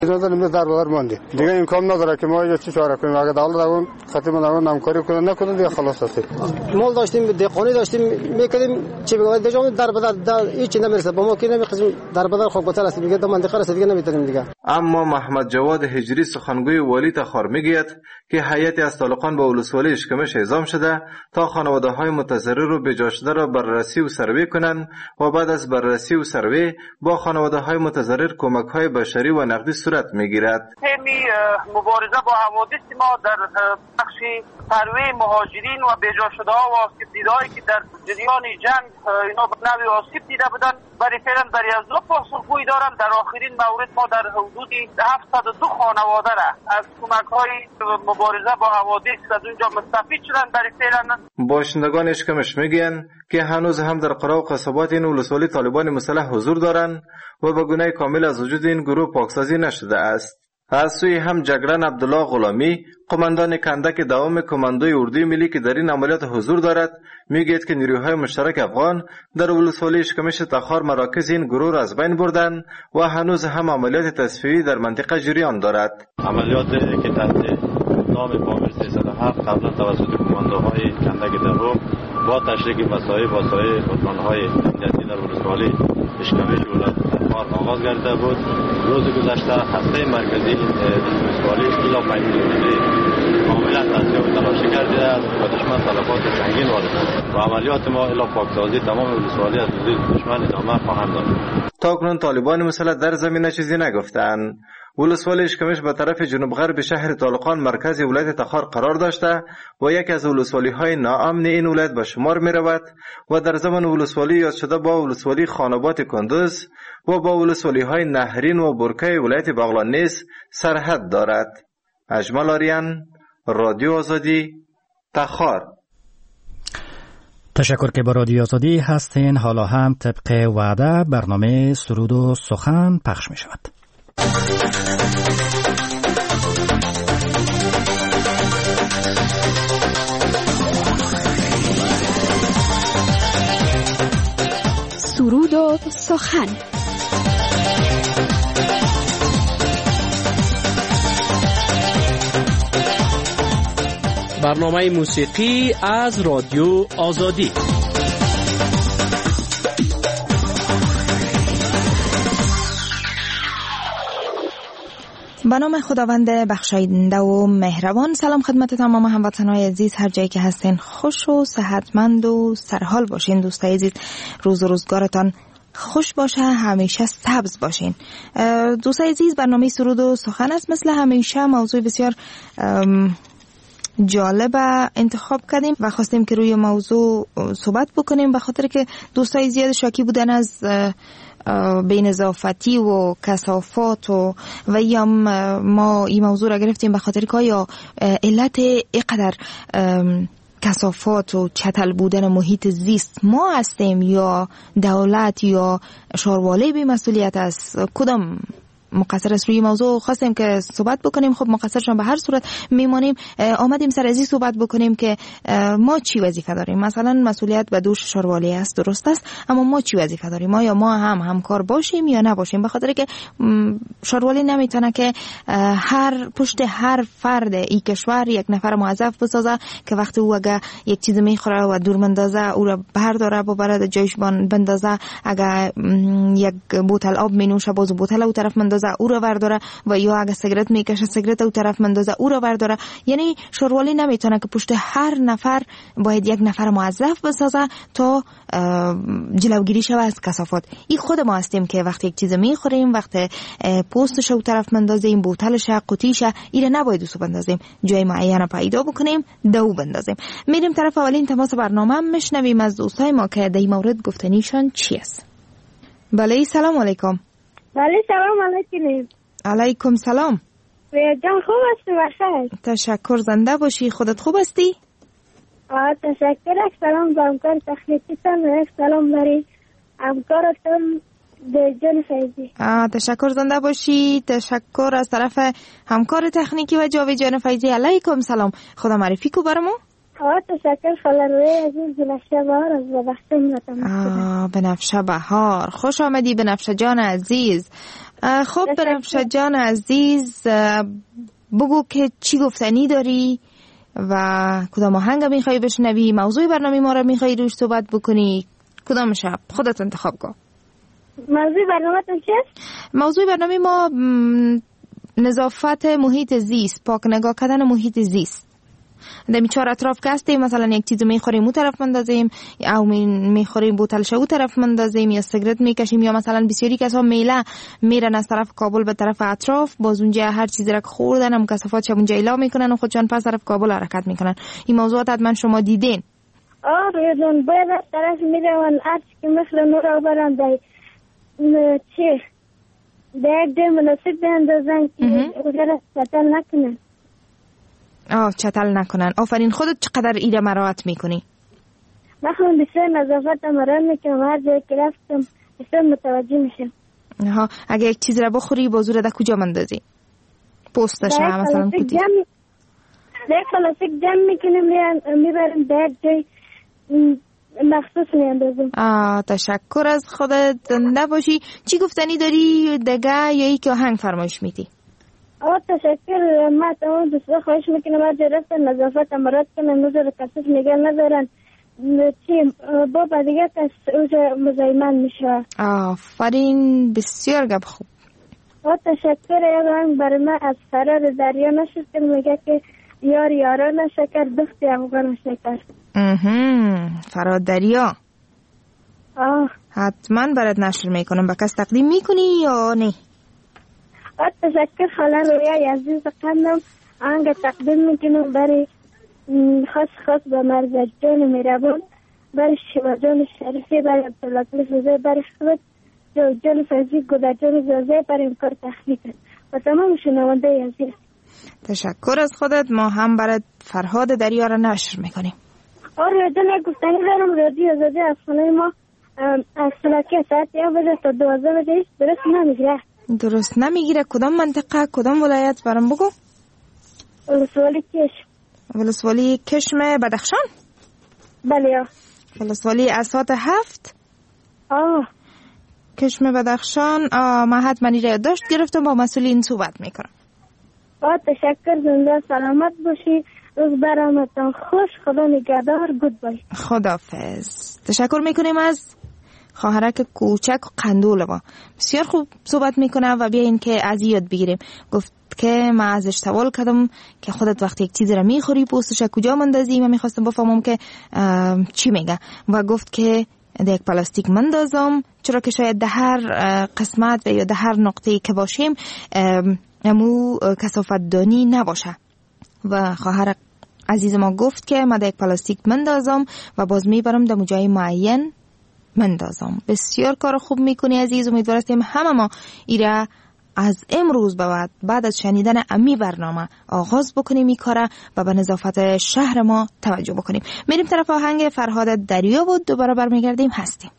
اجازه نمیده در بازار مانده دیگه امکان نداره که ما چی چاره کنیم. اگه دولت اون خاطر من همکاری کنه نکنه دیگه خلاص است. مال داشتیم دهقانی داشتیم میکردیم چی بگم دیگه در بازار هیچ نمیرسه با ما که نمیخوایم در بازار خوب گتر است دیگه در منطقه است دیگه نمیتونیم دیگه. اما محمد جواد هجری سخنگوی والی تخار میگوید که هیئتی از تعلقان با ولسوالی اشکمش اعزام شده تا خانواده‌های متضرر و بجا شده را بررسی و سروی کنند و بعد از بررسی و سروی با خانواده‌های متضرر کمک‌های بشری و نقدی صورت میگیرد. تمی مبارزه با حوادث ما در بخش سروی مهاجرین و بجا شده‌ها و آسیب دیده‌هایی که در جریان جنگ اینا به نوعی آسیب دیده بودند برای فعلا برای از دو پاسخگویی دارم. در آخرین مورد ما در حدود 702 خانواده را از کمک‌های مبارزه با حوادث از اونجا مستفید شدن. برای فعلا باشندگان اشکمش میگن که هنوز هم در قرا و قصبات این ولسوالی طالبان مسلح حضور دارند و به گونه کامل از وجود این گروه پاکسازی نشده است. از سوی هم جگران عبدالله غلامی قماندان کندک دوام کماندوی اردوی ملی که در این عملیات حضور دارد میگوید که نیروهای مشترک افغان در ولسوالی اشکمش تخار مراکز این گروه را از بین بردند و هنوز هم عملیات تصفیه‌ای در منطقه جریان دارد. عملیاتی که تحت نام پامیر 307 قبلا توسط کماندوهای کندک دوام با تشریک وسایل اتوبان‌های امنیتی در ولسوالی اشکمش ولایت تخار آغاز گردیده بود. روز گذشته هسته مرکزی ولسوالی الی 5 کیلومتری کاملا تصفیه و تلاشی گردیده است و دشمن تلفات سنگین وارد است و عملیات ما الی پاکسازی تمام ولسوالی از دشمن ادامه خواهند داشت. تاکنون طالبان مسلح در زمینه چیزی نگفتند. ولسوالی اشکمش به طرف جنوب غرب شهر طالقان مرکز ولایت تخار قرار داشته و یکی از ولسوالی‌های ناامن این ولایت به شمار می‌رود و در زمان ولسوالی یاد شده با ولسوالی خانابات کندوز و با ولسوالی‌های نهرین و برکه ولایت بغلان نیز سرحد دارد. اجمل آریان، رادیو آزادی، تخار. تشکر که با رادیو آزادی هستین. حالا هم طبق وعده برنامه سرود و سخن پخش می‌شود. سرود و سخن. برنامه موسیقی از رادیو آزادی. به نام خداوند بخشاینده و مهربان. سلام خدمت تمام هموطنان عزیز، هر جایی که هستین خوش و صحتمند و سرحال باشین. دوستای عزیز، روز و روزگارتان خوش باشه، همیشه سبز باشین. دوستای عزیز، برنامه سرود و سخن است. مثل همیشه موضوع بسیار جالب انتخاب کردیم و خواستیم که روی موضوع صحبت بکنیم، به خاطر که دوستای زیاد شاکی بودن از بینضافتی و کثافات و یا ما این موضوع را گرفتیم به خاطر که آیا علت اینقدر کثافات و چتل بودن محیط زیست ما هستیم یا دولت یا شاروالی بی مسئولیت است؟ کدام مقصر است؟ روی موضوع خواستیم که صحبت بکنیم. خب مقصرشان به هر صورت میمانیم. آمدیم سر ازی صحبت بکنیم که ما چی وظیفه داریم. مثلا مسئولیت به دوش شاروالی است، درست است، اما ما چی وظیفه داریم؟ یا ما هم همکار باشیم یا نباشیم؟ به خاطر که شاروالی نمیتونه که پشت هر فرد این کشور یک نفر موظف بسازه که وقتی او اگه یک چیز میخوره و دور مندازه او را برداره ببره جایش بندازه، اگه یک بوتل آب مینوشه باز بوتل او طرف مندازه او را برداره، و یا اگه سیگرت میکشه سیگرت او طرف مندازه او را برداره. یعنی شاروالی نمیتونه که پشت هر نفر باید یک نفر موظف بسازه تا جلوگیری شود از کثافات. این خود ما هستیم که وقتی یک چیز میخوریم، وقتی پوستش او طرف مندازیم، بوتلش قوطیش، این نباید اوسو بندازیم، جای معین پیدا بکنیم دو بندازیم. میریم طرف اولین تماس برنامه، میشنویم از دوستای ما که در این مورد گفتنیشان چی است. بله، سلام علیکم. بله، سلام علیکم. علیکم سلام. جان خوب هستی؟ بخیر. تشکر، زنده باشی. خودت خوب هستی؟ تشکر. سلام به همکار تخنیکیتان و سلام برای همکارتان جان فیضی. تشکر، زنده باشی. تشکر از طرف همکار تکنیکی و جاوید جان فیضی. علیکم سلام. خدا معرفی کو برامو. تشکر. خلانوی عزیز بنفشه بهار از ببخشیم نتمام. بنفشه بهار، خوش آمدی بنفشه جان عزیز. خب بنفشه جان عزیز، بگو که چی گفتنی داری و کدام آهنگ میخوای بشنوی، موضوع برنامه ما رو میخوای روش صحبت بکنی، کدام شب خودت انتخاب کن. موضوع برنامه چیست؟ موضوع برنامه ما نظافت محیط زیست، پاک نگاه کردن محیط زیست. دمی چهار اطراف که هستیم، مثلا یک چیز میخوریم اون طرف مندازیم، او میخوریم بوتلش او طرف مندازیم، یا سیگرت میکشیم، یا مثلا بسیاری کسا میله میرن از طرف کابل به طرف اطراف، باز اونجا هر چیزی را که خوردن هم کثافات شب اونجا ایلا میکنن و خودشان پس طرف کابل حرکت میکنن. این موضوعات حتما شما دیدین. آره باید از طرف میرون ارچ که مثل نورا برن در چه در ده مناسب بیندازن که اگر چتل نکنن. چتل نکنن. آفرین. خودت چقدر ایده مراعات میکنی؟ من بسیار نظافت مراعات میکنم، هر جایی که رفتم بسیار متوجه میشم. اگه یک چیز را بخوری بازور در کجا مندازی؟ پوستش مثلا کدی؟ در پلاستیک جمع میکنیم میبرم در جای مخصوص میاندازم. تشکر از خودت. زنده باشی. چی گفتنی داری دگه یا ای که آهنگ فرمایش میدی؟ تشکر. من تمام دوستا خواهش میکنم از رفت نظافت امارات کنم، نوزر کسیف نگه ندارن چی بابا دیگه کس اوجا مزایمن میشه. آفرین. بسیار گپ خوب. تشکر. یادم برای من از فرار دریا نشد که میگه که یار یاران شکر دختی افغان شکر. فرار دریا. حتما برات نشر میکنم. با کس تقدیم میکنی یا نه؟ تشکر. خاله رویای عزیز قندم آنگه تقدیم میکنم برای خاص به مرزا جان میرابون، برای شیوا جان شریفی، برای عبدالله فوزه، برای خود جان فیضی گوده جان زوزه، برای این کار تخلیق و تمام شنونده عزیز. تشکر از خودت. ما هم برای فرهاد دریا را نشر میکنیم. جان گفتنی دارم. رادیو زاده از خانه ما از سلاکی ساعت 11 تا 12 بجه درست نمیگیره. درست نمیگیره؟ کدام منطقه کدام ولایت برام بگو؟ ولسوالی کشم. ولسوالی کشم بدخشان؟ بله. ولسوالی اسات 7؟ کشم بدخشان. من حتما را داشت گرفتم، با مسئولین صحبت میکنم. تشکر. زنده سلامت باشی. روز برامتان خوش. خدا نگهدار. گود بای. خداحافظ. تشکر میکنیم از خواهرک کوچک و قندول با. بسیار خوب صحبت میکنه و بیاین که از یاد بگیریم. گفت که من ازش سوال کردم که خودت وقتی یک چیزی را میخوری پوستش کجا مندازی؟ من میخواستم بفهمم که چی میگه و گفت که در یک پلاستیک مندازم، چرا که شاید در هر قسمت و یا در هر نقطه‌ای که باشیم امو کثافت دانی نباشه. و خواهر عزیز ما گفت که من در یک پلاستیک مندازم و باز میبرم در جای معین مندازم. بسیار کار خوب میکنی عزیز. امیدوارستیم همه ما ایره از امروز بعد از شنیدن امی برنامه آغاز بکنیم این کاره و به نظافت شهر ما توجه بکنیم. میریم طرف آهنگ فرهاد دریا بود. دوباره برمیگردیم هستیم.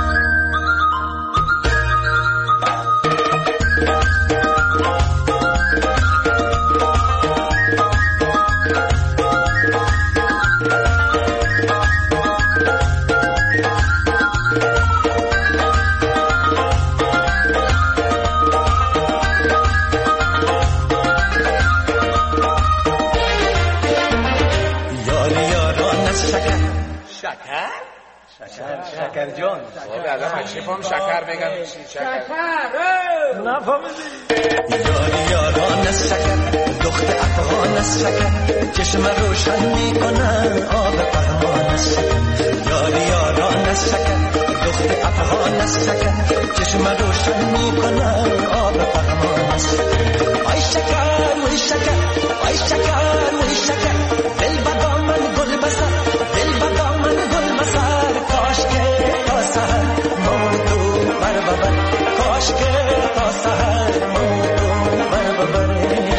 شکر جان الان شفام شکر بگم. شکر نفهمیدی؟ یاری یاران شکر دخت افغان شکر چشم روشن میکنن آب پهلوان شکر. یاری یاران شکر دخت افغان شکر چشم روشن میکنن آب پهلوان شکر. وای شکر وای شکر وای شکر وای شکر دل با من گل بسر دل با من گل بسر کاش که تا سحر موتو بر ببر کاش که تا سحر موتو بر ببر.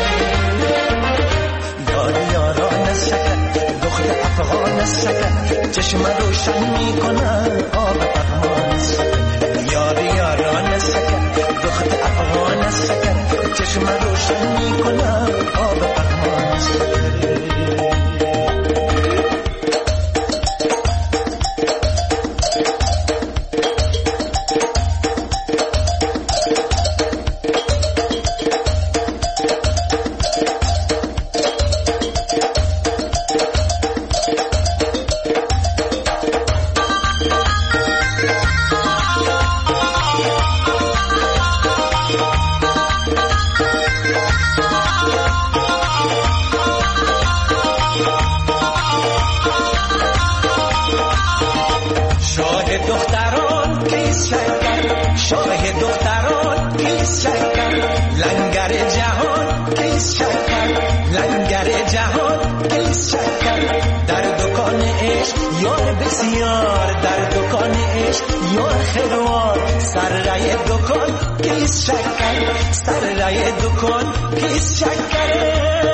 یاری یاران شکر دخت افغان شکر چشم روشن میکنن آب پهلوان شکر. یاری یاران شکر دخت افغان شکر چشم روشن میکنن آب پهلوان شکر. کیس شکر لنگر جهان کیس شکر در دکان عشق یار بسیار در دکان عشق یار خروار سر رای دکان کیس شکر سر رای دکان کیس شکر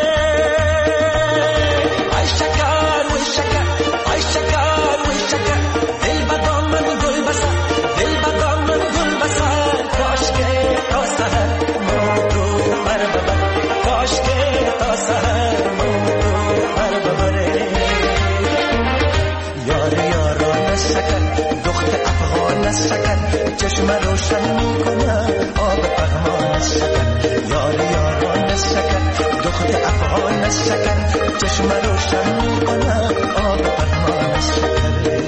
ای شکر و شکر ای شکر و شکر دل بدام من گل بسر دل بدام من گل بسر کاش که تا سحر موتو بر ببر کاش که تا سحر موتو بر ببره یار یاران شکر دخت افغان شکر چشم روشن میکنه آب پهمان شکر یار یاران شکر دخت افغان شکر چشم روشن میکنه آب پهمان شکر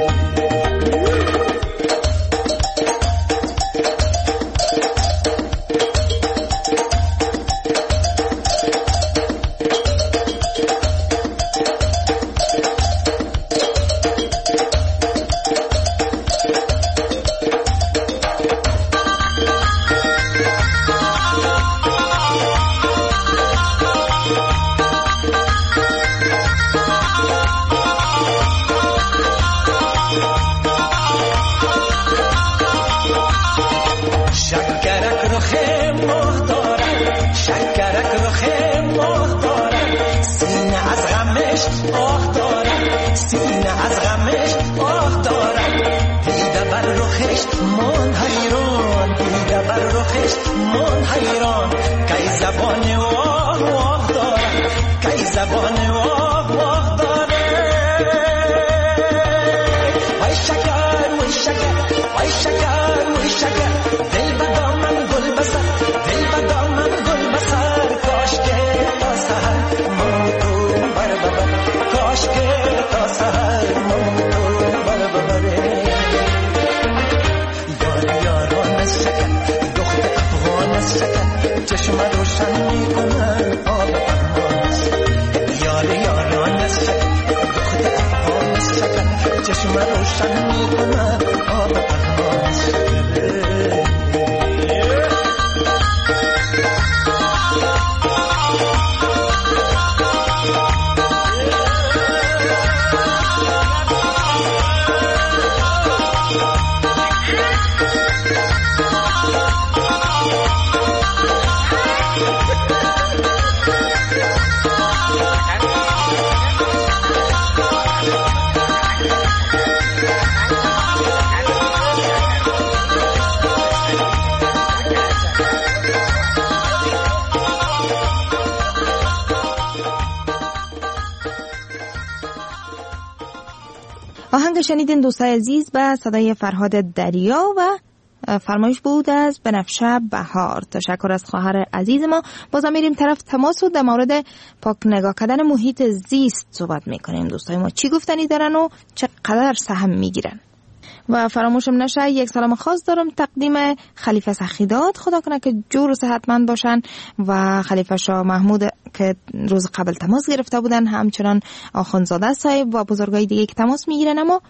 آهنگ شنیدین دوستای عزیز به صدای فرهاد دریا و فرمایش بود از بنفشه بهار. تشکر از خواهر عزیز ما. بازم میریم طرف تماس و در مورد پاک نگاه کردن محیط زیست صحبت میکنیم. دوستای ما چی گفتنی دارن و چقدر سهم میگیرن. و فراموشم نشه یک سلام خاص دارم تقدیم خلیفه سخیدات، خدا کنه که جور و صحتمند باشن، و خلیفه شاه محمود که روز قبل تماس گرفته بودن، همچنان آخوندزاده صاحب و بزرگای دیگه که تماس میگیرن اما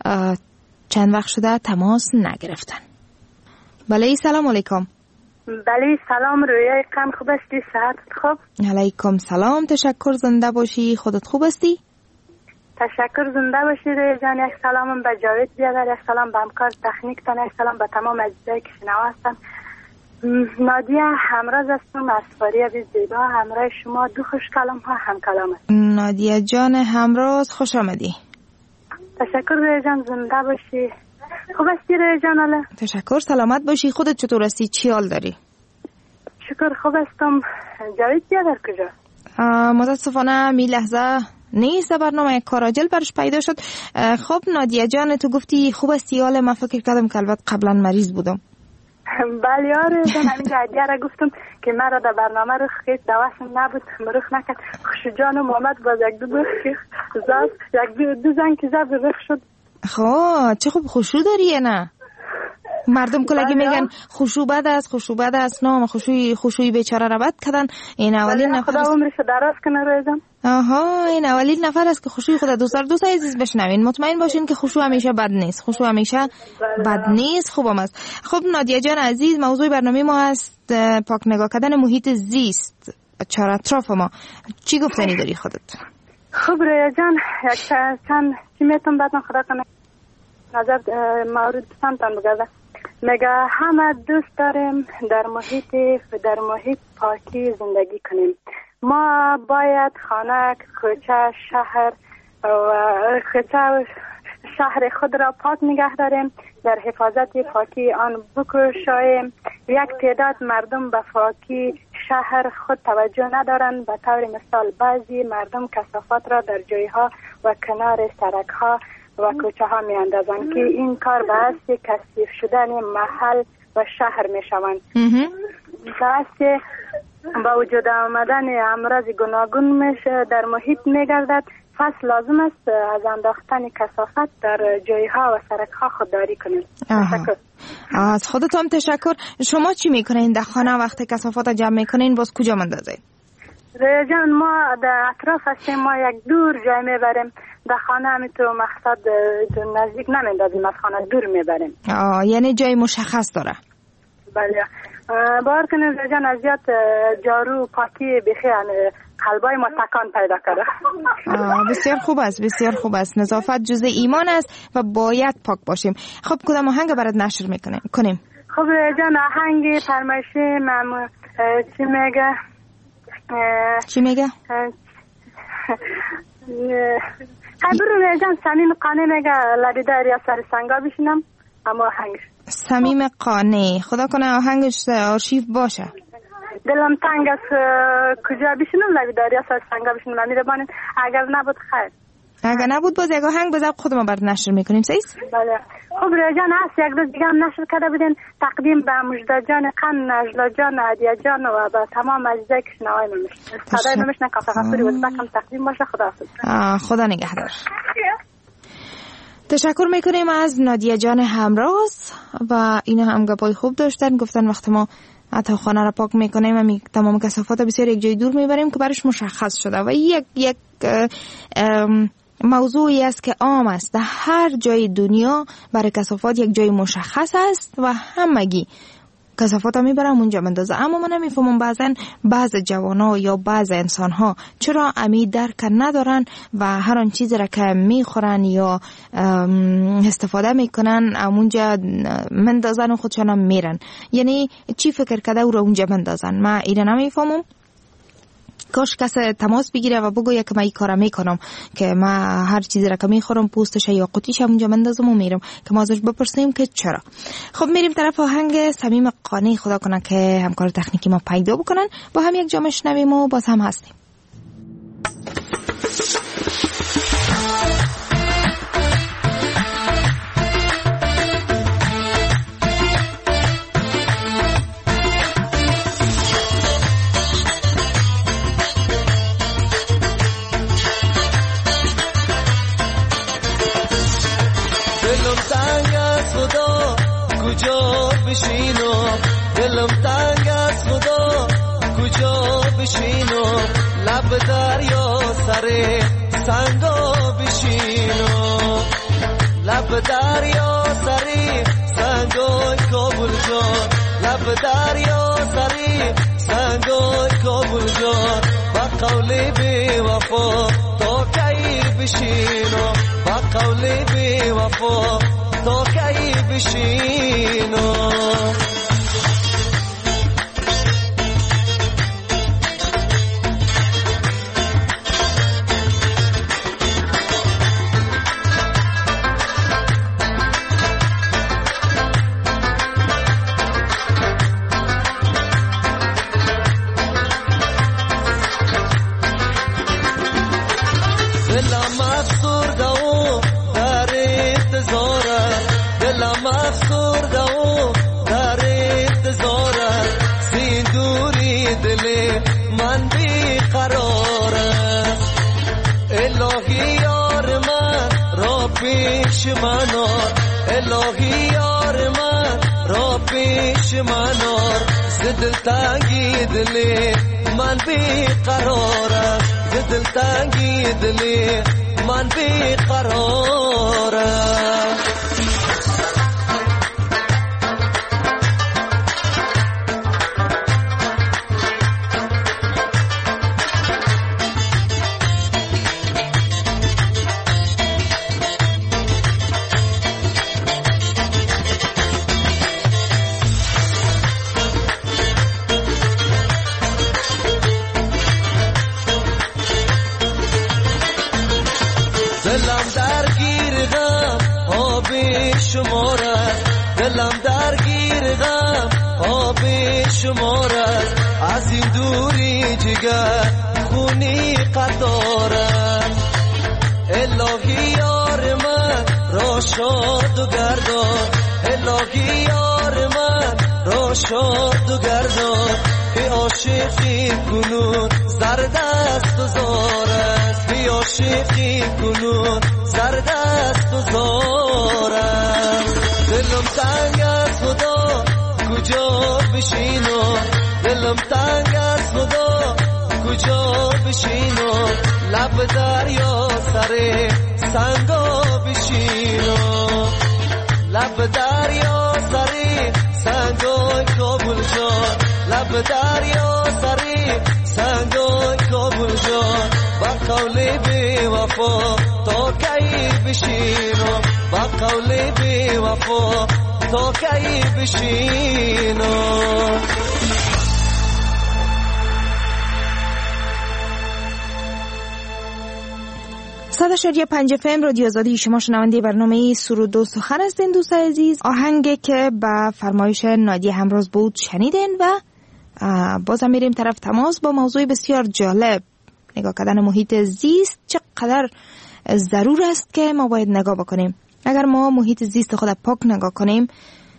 چند وقت شده تماس نگرفتن. بله سلام علیکم. بله سلام رویای کم خوب هستی؟ صحت خوب؟ علیکم سلام، تشکر، زنده باشی. خودت خوب هستی؟ تشکر، زنده باشی روی جان. یک سلام به جاوید بیادر، یک سلام به همکار تکنیک تان، یک سلام به تمام عزیزایی که شنوا هستن. نادیه همراز هستم از فاریاب زیبا، همراه شما دو خوش کلام ها هم کلام است. نادیه جان همراز، خوش آمدی. تشکر روی جان، زنده باشی. خوب هستی روی جان؟ حالا تشکر، سلامت باشی. خودت چطور هستی؟ چی حال داری؟ شکر خوب هستم. جاوید بیادر کجا؟ متاسفانه می لحظه نیست، برنامه کاراجل برش پیدا شد. خب نادیه جان، تو گفتی خوب هستی، حالا من فکر کردم که البته قبلا مریض بودم. بله یاره جان، همین جدیه را گفتم که مرا در برنامه رخ که دوستم نبود، رخ نکرد. خوش جانم آمد باز یک دو که زد، یک دو زن که زد رخ شد. خب چه خوب خوشو داری نه؟ مردم کلگی میگن خوشو بد است، نام خوشوی بیچاره را بد کردن. این اولین نفر خدا عمرش دراز کنه رویدم. آها، این اولین نفر است که خوشوی خدا دوست عزیز بشنوین. مطمئن باشین که خوشو همیشه بد نیست، خوشو همیشه بد نیست، خوبم است. خب نادیه جان عزیز، موضوع برنامه ما هست پاک نگاه کردن محیط زیست. چهار اطراف ما. چی گفتنی داری خودت؟ خب رویا جان، یک چند چی میتون بدن خدا کنه نظر مورد پسندتان بگرده. میگه همه دوست داریم در محیط پاکی زندگی کنیم. ما باید خانه، کوچه، شهر خود را پاک نگه داریم، در حفاظت پاکی آن بکوشیم. یک تعداد مردم به پاکی شهر خود توجه ندارند. به طور مثال بعضی مردم کثافات را در جایها و کنار سرک ها و کوچه ها می اندازند که این کار باعث کثیف شدن محل و شهر می شوند. باعث با وجود آمدن امراض گوناگون در محیط می گردد. پس لازم است از انداختن کثافت در جایها و سرکها خودداری کنید. از خودتان تشکر. شما چی میکنین در خانه وقتی کثافات جمع میکنین؟ باز کجا مندازین؟ جان ما در اطراف هستیم، ما یک دور جای میبریم. در خانه همیتو مقصد نزدیک نمیندازیم، از خانه دور میبریم. یعنی جای مشخص داره؟ بله. باور کنید جان از زیاد جارو پاکی بخیر قلبای ما تکان پیدا کرده. بسیار خوب است، بسیار خوب است. نظافت جزء ایمان است و باید پاک باشیم. خب کدام آهنگ برات نشر کنیم؟ خب جان آهنگ فرمایشی چی میگه؟ برو جان صمیم قانع میگه لبی دریا سر سنگا بشینم. اما آهنگش صمیم قانع، خدا کنه آهنگش آرشیو باشه. دلم تنگ است کجا بشینم لبی دریا سر سنگا بشینم. امیر بانید اگر نبود خیر. اگر نبود باز یک آهنگ بذار خودمون برات نشر میکنیم. صحیح؟ بله. خب رجان هست یک روز دیگه هم نشر کرده بودین تقدیم به مجده جان قن، نجلا جان، عدیه جان و به تمام عزیزای که شنوای ما میشن. صدای ما میشنن کافه خفوری و زبکم تقدیم باشه. خداحافظ. خدا نگهدار. تشکر میکنیم از نادیه جان همراز و اینا هم گپای خوب داشتن. گفتن وقتی ما حتی خانه را پاک میکنیم و تمام کثافات بسیار یک جای دور میبریم که برش مشخص شده و یک موضوعی است که عام است. در هر جای دنیا برای کثافات یک جای مشخص است و همگی کثافات میبرم اونجا مندازه. اما من نمیفهمم بعض جوانا یا بعض انسان ها چرا امی درک ندارن و هر آن چیزی را که میخورن یا استفاده میکنن اونجا مندازن و خودشان هم میرن. یعنی چی فکر کرده او را اونجا مندازن؟ من اینا نمیفهمم. کاش کسی تماس بگیره و بگویه که من این کارا میکنم که من هر چیزی را که میخورم پوستش یا قوطیش اونجا مندازم و میرم که ما ازش بپرسیم که چرا. خب میریم طرف آهنگ صمیم قانع. خدا کنه که همکار تکنیکی ما پیدا بکنن. با هم یک جا شنویم و باز هم هستیم. دلم تنگ از خدا کجا بشینم، لب دریا سر سنگا بشینم، لب دریا سر سنگای کابل جان، لب دریا سر سنگای کابل جان. با قول بی وفا تا کی بشینم، با قول بی وفا تا کی بشینم. الهی یار من را پیش منار، دل تنگی دلی من بی قرارم، دل تنگی دلی من بی قرارم. شمار است دلم درگیر غم آب شمار است از این دوری جگر خونی قطار است الهی یار من را شاد و گردان الهی یار من را شاد و گردان که عاشقی کنون زرد است و زار است که عاشقی کنون زرد است و زار است دلم تنگ از خدا کجا بشینم دلم تنگ از خدا کجا بشینم لب دریا سر سنگا بشینم لب دریا سر سنگای کابل جان لب دریا سر سنگای کابل جان با قول بی وفا تا کی بشینم با قول بی وفا تا کی بشینم 100.5 FM رادیو آزادی، شما شنونده برنامه سرود و سخن هستین دوستان عزیز. آهنگی که به فرمایش نادیه همراز بود شنیدین و بازم میریم طرف تماس با موضوع بسیار جالب، نگاه کردن محیط زیست چقدر ضرور است که ما باید نگاه بکنیم. اگر ما محیط زیست خود پاک نگاه کنیم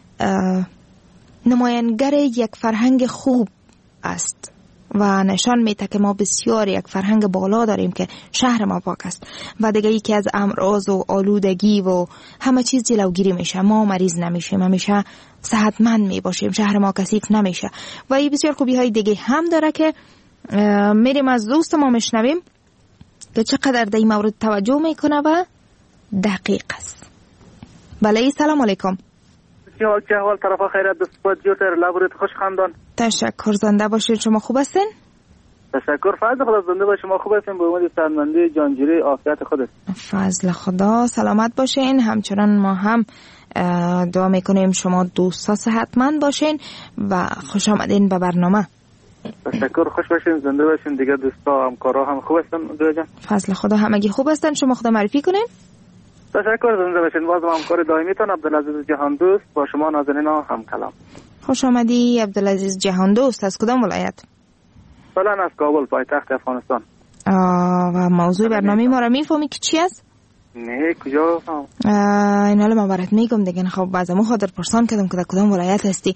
نماینگر یک فرهنگ خوب است و نشان میده که ما بسیار یک فرهنگ بالا داریم که شهر ما پاک است و دیگه یکی از امراض و آلودگی و همه چیز جلوگیری میشه، ما مریض نمیشیم، همیشه صحتمند میباشیم، شهر ما کثیف نمیشه و این بسیار خوبی های دیگه هم داره که میریم از دوست ما میشنویم که چقدر در این مورد توجه میکنه و دقیق است. بله سلام علیکم. چه حال طرف خیرت دستپاد جوتر لبورت خوش خاندان. تشکر، زنده باشید. شما خوب هستین؟ تشکر، فضل خدا زنده باشید. شما خوب هستین؟ به امید سلامتی جانجیری عافیت خودت. فضل خدا، سلامت باشین. همچنان ما هم دعا میکنیم شما دوستا صحتمند باشین و خوش آمدین به برنامه. تشکر، خوش باشین، زنده باشین. دیگه دوستا همکارا هم خوب هستن دویا جان؟ فضل خدا همگی خوب هستن. شما خدا معرفی کنین. تشکر، زنده باشین. بازم همکار دائمیتون عبدالعزیز جهان دوست با شما نازنین هم کلام. خوش آمدی عبدالعزیز جهان دوست. از کدام ولایت؟ فعلا از کابل پایتخت افغانستان. و موضوع برنامه ما را میفهمی که چی است؟ نه کجا؟ این حالا ما برات میگم دیگه. خب بعضمو خاطر پرسان کردم که در کدام ولایت هستی.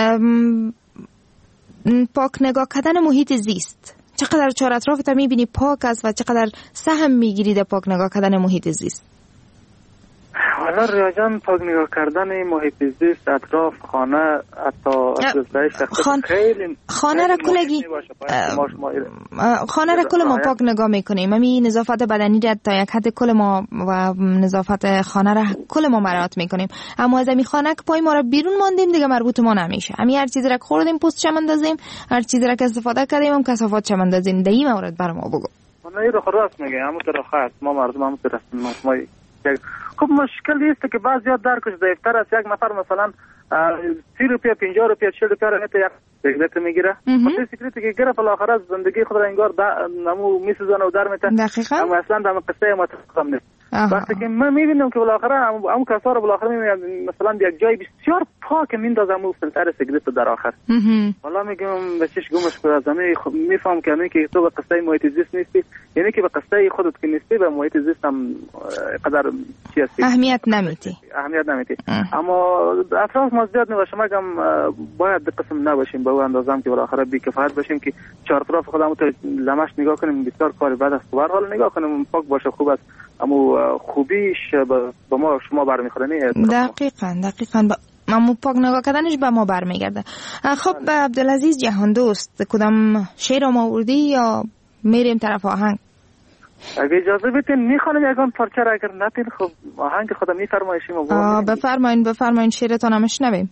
پاک نگاه کردن محیط زیست، چقدر چهار اطرافت میبینی پاک است و چقدر سهم میگیری در پاک نگاه کردن محیط زیست؟ حالا ریاجان پاک نگاه کردن محیط زیست، اطراف، خانه، حتی خانه را کلگی خانه را کل ما پاک نگاه میکنیم. همین نظافت بدنی را تا یک حد کل ما و نظافت خانه را کل ما مراعات میکنیم، اما از همین خانه که پای ما را بیرون ماندیم دیگه مربوط ما نمیشه. همین هر چیزی را که خوردیم پوست چم اندازیم، هر چیزی را که استفاده کردیم هم کثافات چم اندازیم. در این مورد برام بگو. من این رو راست میگه، همون طرف هست، ما مردم همون طرف ما خب مشکلی است که بعضیا درکش ضعیفتر است. یک نفر مثلا 30 روپیه 50 روپیه 40 روپیه را یک سیگرت میگیره، مثلا سیگرتی که گرفت بالاخره زندگی خود را انگار نمو میسوزانه و در میته، اما اصلا در قصه متفقم نیست. وقتی که من میبینم که بالاخره اون کسا رو بالاخره میبینم مثلا یک جای بسیار پاک میندازم اون فیلتر سیگرت در آخر، والا میگم بچش گمش کنه از همه میفهم که که تو به قصه محیط زیست نیستی، یعنی که به قصه خودت که نیستی به محیط زیست هم قدر چی هستی اهمیت نمیدی. اما اطراف ما زیاد نباشه، مگم باید قسم نباشیم به اون اندازم که بالاخره بی‌کفایت باشیم که چهار طرف خودمون تو لمش نگاه کنیم بسیار کار بد است. به هر حال نگاه کنیم پاک باشه خوب است، اما خوبیش به ما شما برمیخوره. دقیقاً اما پاک نگاه کردنش به ما برمیگرده. خب عبدالعزیز جهان دوست، کدام شعر ما آوردی یا میریم طرف آهنگ؟ اگه اجازه بدین میخوانم یکان پارچه را، اگر نتین خب آهنگ خودم میفرمایشیم. بفرمایین شعرتان هم شنویم.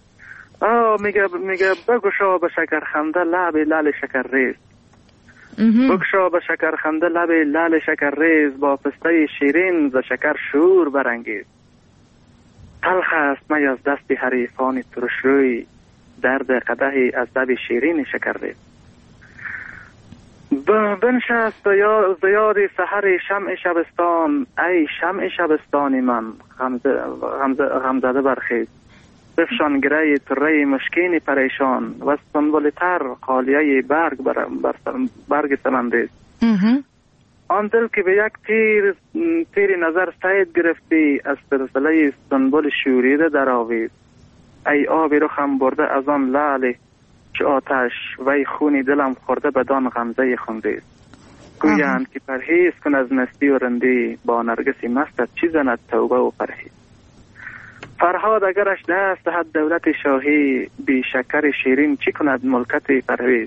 میگه بگشا به شکر خنده لب لال شکر ریز، بگشا به شکر خنده لب لال شکر ریز، با پسته شیرین ز شکر شور برانگیز. تلخ است می از دست حریفان ترش روی، درد قدحی از لب شیرین شکر ریز. بنشست به یاد سحر شمع شبستان، ای شمع شبستانی من غمزده برخیز. بفشان گره تره مشکین پریشان و سنبل تر خالیه برگ سمندیز. آن دل که به یک تیر نظر سید گرفتی، از سلسله سنبل شوریده در آویز. ای آبی رخم برده از آن لعل چه آتش، وی خونی دلم خورده بدان غمزه خندیز. گویند که پرهیز کن از مستی و رندی، با نرگسی مستت چی زند توبه و پرهیز. فرهاد اگرش دست دهد دولت شاهی، بی شکر شیرین چی کند ملکت پرویز.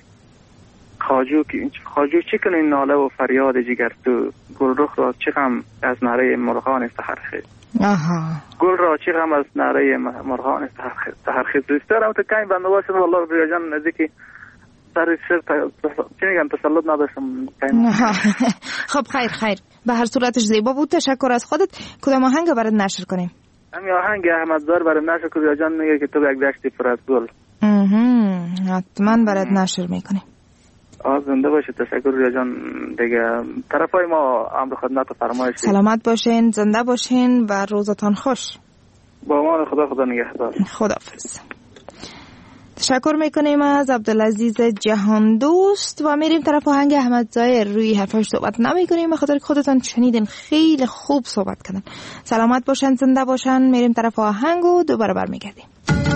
خواجو چی کنه ناله و فریاد جگرتو، گل رخ را چی غم از نعره مرغان سحرخیز. گل را چی غم از نعره مرغان سحرخیز. دوستارم تو کمی بنده باشد والله رویا جان نزدیکی سر چی میگن تسلط نداشتم. خب خیر به هر صورتش زیبا بود. تشکر از خودت. کدام آهنگ برات نشر کنیم؟ همین آهنگ احمدزار برات نشر کنیم. رویا جان میگه که تو یک دشتی پر از گل. حتما برات نشر میکنیم. زنده باشید. تشکر رویا جان. دیگه طرفای ما امر خدمت و فرمایش. سلامت باشین، زنده باشین و روزتان خوش. با امان خدا نگهدار. خداحافظ. تشکر میکنیم از عبدالعزیز جهان دوست و میریم طرف آهنگ احمد ظاهر. روی حرفاش صحبت نمیکنیم به خاطر خودتان شنیدین خیلی خوب صحبت کردن. سلامت باشن، زنده باشن. میریم طرف آهنگ و دوباره برمیگردیم.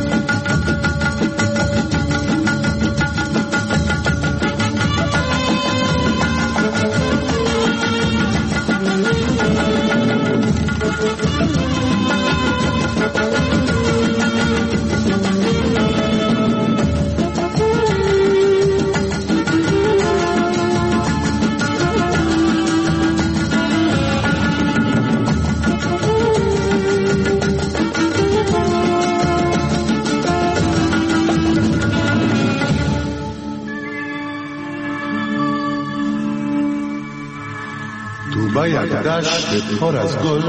با یک دشت پر از گل،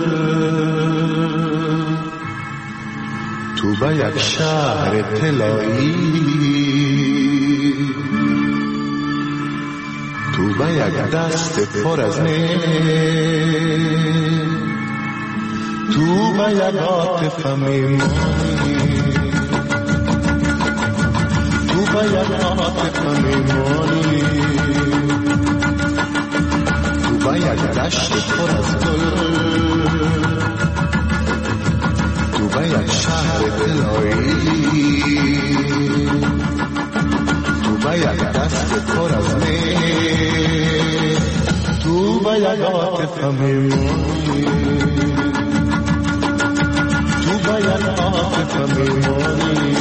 تو با یک شهر طلایی، تو با یک دست پر از مه، تو با یک عاطفه میمانی، تو با یک عاطفه میمانی، با یک دشت پر از گل، تو با یک شهر طلایی، تو با یک دست پر از می، تو با یک عاطفه میمانی، تو با یک عاطفه میمانی.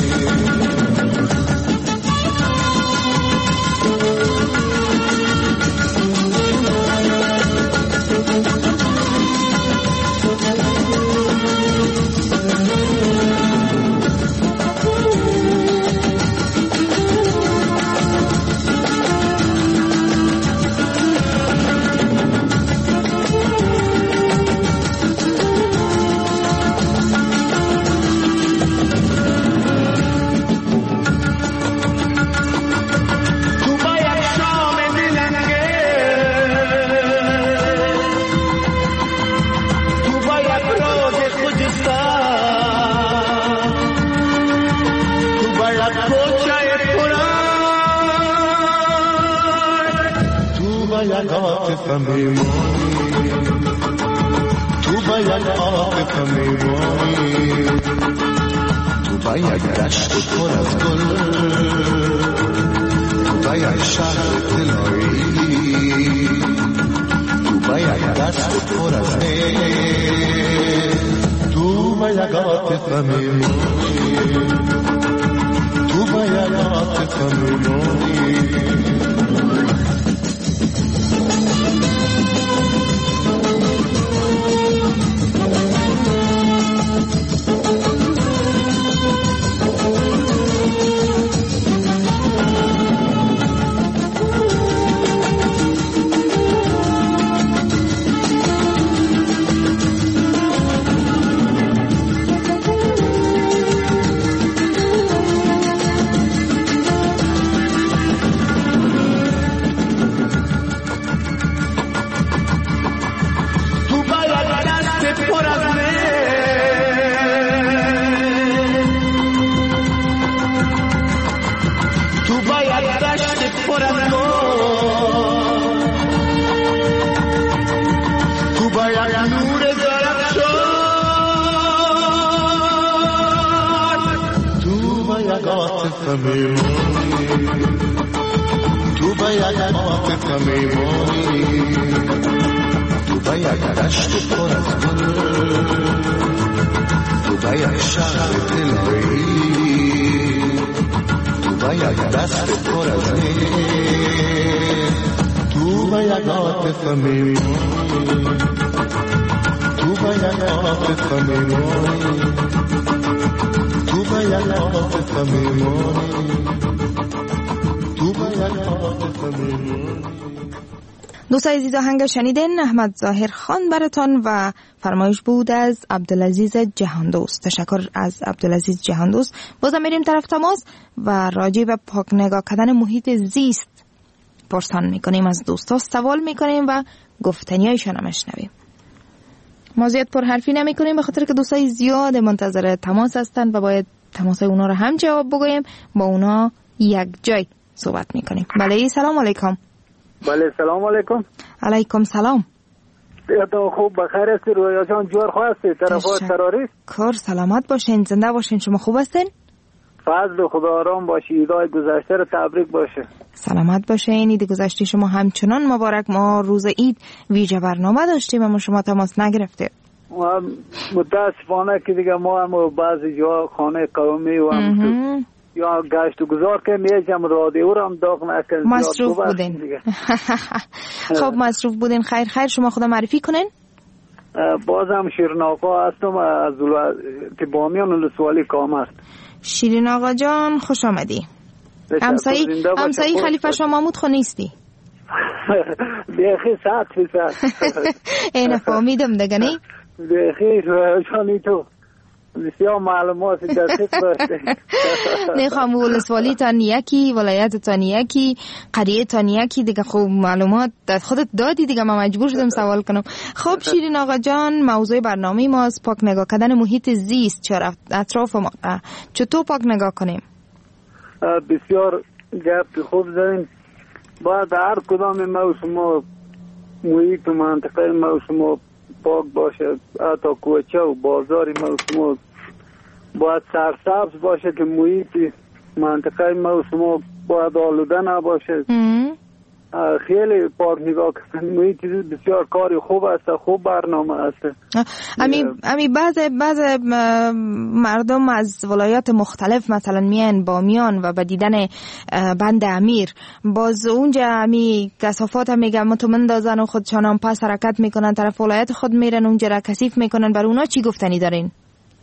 تو با یک عاطفه میمانی، تو با یک دشت پر از گل، تو با یک شهر طلایی، تو با یک دست پر از می، تو با یک عاطفه میمانی، تو با یک عاطفه میمانی. باید نور درخشان تو باید عاطفه میمونی تو باید عاطفه میمونی تو باید دشت پر از گل تو باید شهر دلایی تو باید دست پر از نیل تو باید عاطفه میمونی تو باید عاطفه میمونی تو باید عاطفه میمونی تو باید عاطفه میمونی. دوستای عزیز آهنگ شنیدین احمد ظاهر خان براتان و فرمایش بود از عبدالعزیز جهاندوست. تشکر از عبدالعزیز جهاندوست. بازم میریم طرف تماس و راجع به پاک نگاه کردن محیط زیست پرسان میکنیم، از دوستا سوال میکنیم و گفتنیایشان هم میشنویم. ما زیاد پرحرفی نمیکنیم به خاطر که دوستای زیاد منتظر تماس هستن و باید تماسای اونا رو هم جواب بگوییم، با اونا یک جای صحبت میکنیم. بله سلام علیکم. بله سلام علیکم. علیکم سلام. تو خوب بخیر هستی؟ رویا جان جوار خواستی طرفات تروریست کار سلامت باشین، زنده باشین. شما خوب هستین؟ فضل خدا آرام باشی، ایدای گذشته رو تبریک باشه. سلامت باشین. عید گذشته شما همچنان مبارک. ما روز عید ویژه برنامه داشتیم اما شما تماس نگرفتید. متاسفانه که دیگه ما هم بعضی جا خانه قومی و هم یا گشت و گذار که میجم رادیو رو هم داغ نکن مصروف بودین. خب مصروف بودین. خیر شما خدا معرفی کنین. بازم شیرین آقا هستم از بامیان ولسوالی کامرد. شیرین آقا جان خوش آمدی. همسایی خلیفه شاه محمود خو نیستی؟ بیخی 100%. اینه فهمیدم دیگه نی؟ بیخی جانی تو بسیار معلومات دقیق باشه. نخوام ولسوالی تان یکی، ولایت تان یکی، قریه تان یکی دیگه. خوب معلومات خودت دادی دیگه، من مجبور شدم سوال کنم. خب شیرین آقا جان، موضوع برنامه ما از پاک نگاه کردن محیط زیست. چرا اطراف ما چطور پاک نگاه کنیم؟ بسیار گپ خوب زدین. باید هر کدام ما شما محیط و منطقه ما شما پاک باشه، حتی کوچه و بازاری ما شما باید سرسبز باشه که محیط منطقه ما شما باید آلوده نباشه. خیلی پاک نگاه کردن محیط بسیار کاری خوب است، خوب برنامه است. امی بعض مردم از ولایات مختلف مثلا میان بامیان و به دیدن بند امیر، باز اونجا امی کثافات میگن مندازن و خودشان هم پس حرکت میکنن طرف ولایت خود میرن اونجا را کثیف میکنن. بر اونا چی گفتنی دارین؟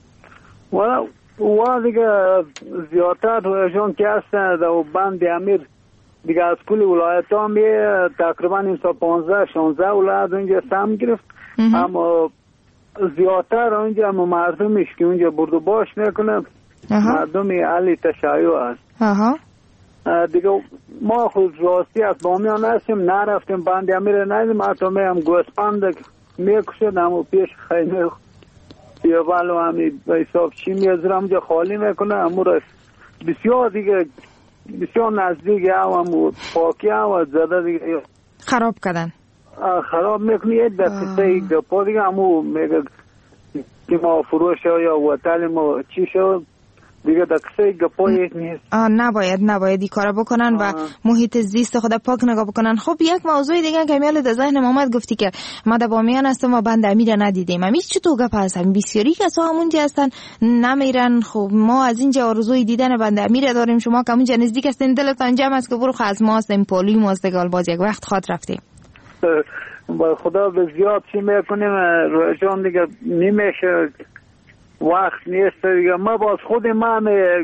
و دیگه زیادتر رویشون که هستن در بند امیر دیگه از کل ولایت ها تقریبا این 15-16 ولایت اونجا سم گرفت. اما زیادتر اونجا مردمش که اونجا برد باش میکنه مردمی علی تشیع هست. دیگه ما خود راستی از بامیان هستیم، نرفتیم بند امیر ندیم، حتی هم گوسپند میکشد همو پیش خیمه بیابل و همی حساب چی میازر همونجا خالی میکنه. همو را بسیار دیگه بسیار نزدیک هم پاکی هم زده دیگه خراب کردن، خراب میکنی. یک دقیقه گپا دیگه همو میگه که ما فروش یا وطل ما چی شد دیگه دقیقه گپا یک نیست. نباید این کارا بکنن و محیط زیست خود پاک نگاه بکنن. خب یک موضوع دیگه که میال در ذهن محمد گفتی که ما در بامیان هستم و بند امیر ندیدیم. همین چطور گپ هست؟ بسیاری کسا همونجا هستن نمیرن. خب ما از اینجا آرزوی دیدن بند امیر داریم، شما که همونجا نزدیک هستین دلتان جمع است که برو از ما هستیم پولی ما است دیگه باز یک وقت خاط رفتیم. با خدا به زیاد چی میکنیم روشان دیگه نمیشه، وقت نیست دیگه. ما باز خود من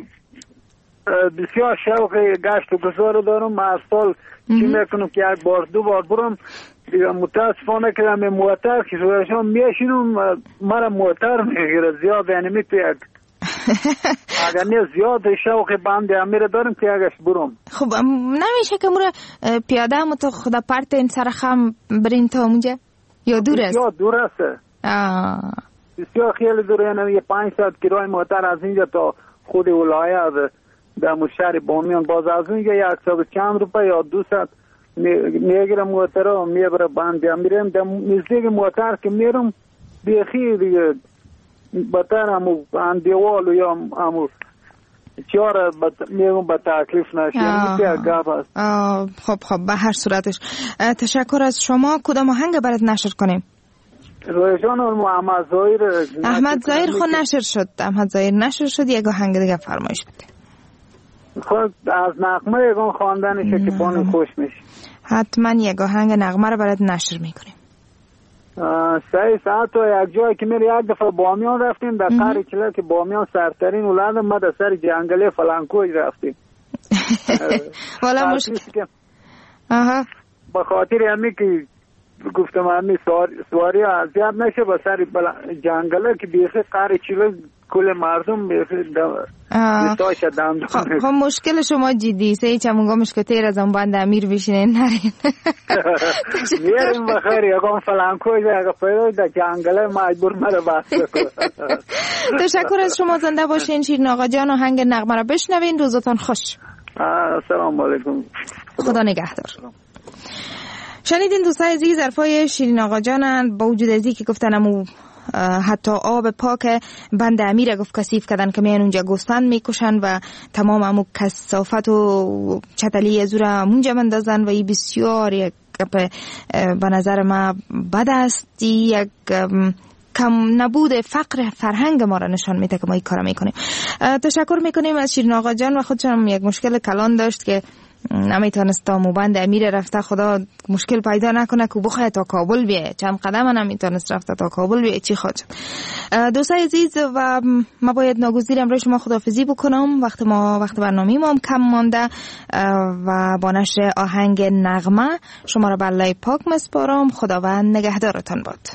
بسیار شوق گشت و گذار دارم. هر سال چی میکنم که یک بار دو بار برم دیگه. متاسفانه که همه موتر که رویشان میشینم مرا موتر میگیره زیاد، یعنی میتوید اگر نه زیاد شوق بند امیر دارم که اگرش برم. خب نمیشه که مرا پیاده هم تو خدا پرت این سرخم برین تا اونجا یا دور است؟ بسیار دور است، بسیار خیلی دور، یعنی 500 کرای موتر از اینجا تا خود ولایت در شهر بامیان. باز از اینجا 100 چند روپه یا 200 میگیرم موتر و میبره باندیا میرم در نزدیک موتر که میرم بیخی دیگه بطر همو باندیوالو یا همو چیاره میگم به تکلیف نشه. خب به هر صورتش تشکر از شما. کدام آهنگ برات نشر کنیم؟ رویشان و احمد ظاهر خود نشر شد. احمد ظاهر نشر شد. یک آهنگ دیگه فرمایش بده. خود از نغمه یکان خواندنشه که بانی خوش میشه. حتما یک آهنگ نغمه رو برات نشر میکنیم. 3 ساعت و یک جایی که میره یک دفعه بامیان رفتیم در قهر چله که بامیان سرترین ولادم ما در سر جنگله فلانکوی رفتیم. والا مشکل به خاطر همی که گفتم همی سواری زیاد نشه به سر جنگله که بیخی قهر چله کل مردم بیخی دستاش دم. خب مشکل شما جدی سه چمونگا مشکتیر از اون بند امیر بشینین نرین. میریم بخیر یکم فلانکوی اگه پیدا در جنگله مجبور مره بحث بکن. تشکر از شما. زنده باشین شیرین آقا جان. آهنگ نغمه را بشنوین. روزتان خوش. سلام علیکم. خدا نگهدار. شنیدین دوستای عزیز حرفای شیرین آقا جانن. با وجود ازی که گفتنمو حتی آب پاک بند امیر گفت کثیف کردن که میان اونجا گوسفند میکشن و تمام همو کثافت و چتلی از را مونجا بندازن و این بسیار یک به نظر ما بد است. یک کم نبود فقر فرهنگ ما را نشان میده که ما این کار میکنیم. تشکر میکنیم از شیرین آقا جان و خودشم یک مشکل کلان داشت که نمیتونست تا موبند امیر رفته. خدا مشکل پیدا نکنه که بخواه تا کابل بیه. چند قدم نمیتونست رفته تا کابل بیه. چی خواهد شد. دوستای عزیز و ما باید ناگزیرم روی شما خداحافظی بکنم. وقت برنامه ما هم کم مانده و با نشر آهنگ نغمه شما را به الله پاک مسپارم. خداوند نگهدارتان باد.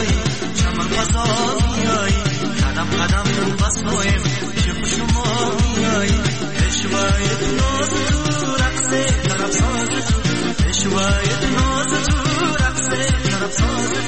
میایی چمن غذا میایی قدم قدم بسایم چه شما میایی اشوای ناز تو رقص طرف ساز تو اشوای ناز تو رقص طرف ساز